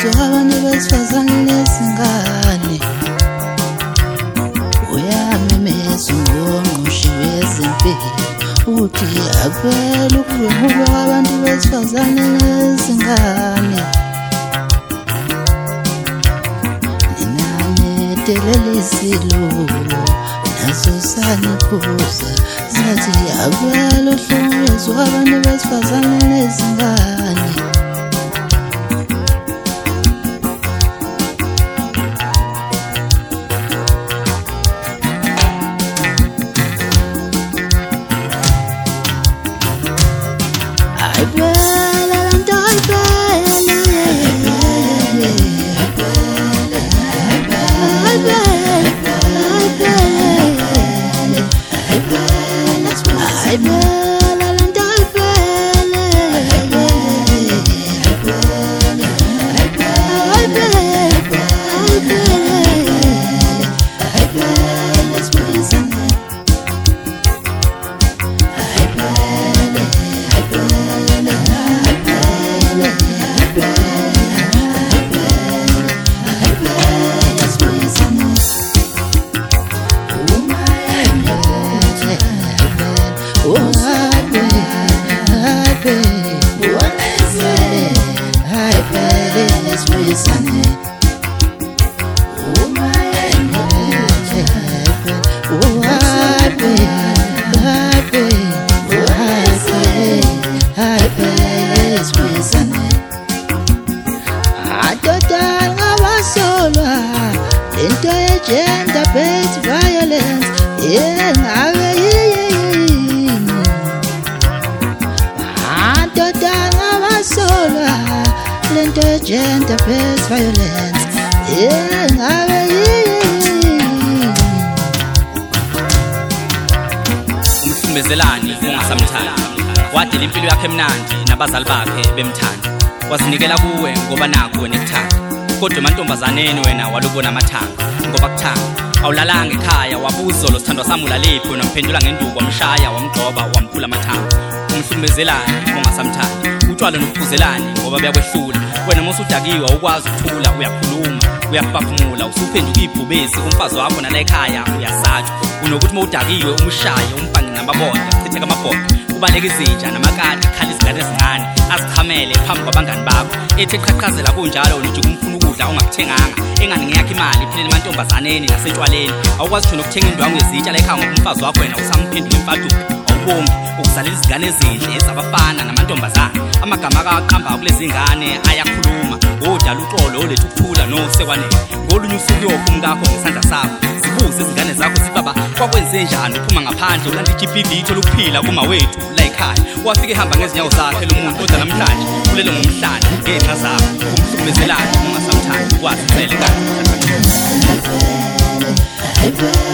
abantu besifazane nezingane. Uyamemeza ungqongqoshe wezempilo uthi akuvele ukudlwengulwa kwabantu besifazane nezingane. Ninanetelelisilo naso saniphuza sathi akuvele uhlukunyezwe abantu besifazane nezingane. Gender-based violence, gender-based violence, umhlukumezelani ongasamthandi wadela impilo yakhe emnandi nabazali bakhe bemthanda wasinikela kuwe ngoba nakho wena ekuthanda kodwa emantombazaneni wena walubona amathanga ngoba kuthanga awulalanga ekhaya wabuzo lo sithandwa sami ulalephi wena mphendula ngenduku wamshaya wamgcoba wamphula amathanga umhlukumezelani ongasamthandi utshwala nokuphuzelani ngoba buyakwehlula wena mosudakiwa ukwazi ukuthula uyakhuluma uyaphefumula usuphenduka ibhubesi umfazi wakho nala ekhaya uyasatshwa unokuthi mawudakiwe umshaye umpange namabonda chitheka amabonda ubaleka izinja namakati khala izingane ezincane azichamele phambi kwabangani bakho ethi qhaqhazela kunjalo unothi kumfuna ukudla ongakuthenganga engani ngeyakho imali iphelele emantombazaneni nasentshwaleni awukwazi thina ukuthenga indwangu yezitsha la ekhaya ngoba umfazi wakho wena usamphendula imfaduko awubongi ukuzalela izingane ezinhle ezabafana namantombazane amagama akaqhamba kulezi ngane ayakhuluma ngodala uxolo olethu ukuthula nosekwanele ngolunye usuku yophumkakho ngesandla sakho zibuze izingane zakho zibaba kwakwenze njani uphuma ngaphandle ulanti GBV ithola ukuphila kuma wethu la ekhaya wafike ehamba ngezinyawo zakhe lo muntu kodwa namhlanje kulelo ngomhlanje ngenxa zakho umhlukumezelani ungasamthandi ukwazi phela kanti